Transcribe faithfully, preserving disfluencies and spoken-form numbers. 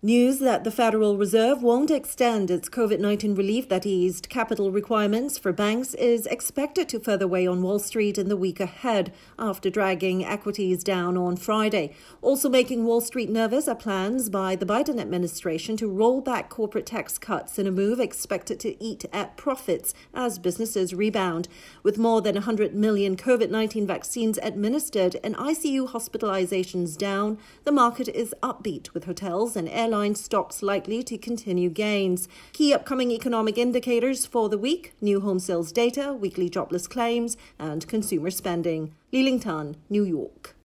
News that the Federal Reserve won't extend its COVID nineteen relief that eased capital requirements for banks is expected to further weigh on Wall Street in the week ahead after dragging equities down on Friday. Also making Wall Street nervous are plans by the Biden administration to roll back corporate tax cuts in a move expected to eat at profits as businesses rebound. With more than one hundred million COVID nineteen vaccines administered and I C U hospitalizations down, the market is upbeat with hotels and airlines Airline stocks likely to continue gains. Key upcoming economic indicators for the week: new home sales data, weekly jobless claims, and consumer spending. Li Ling Tan, New York.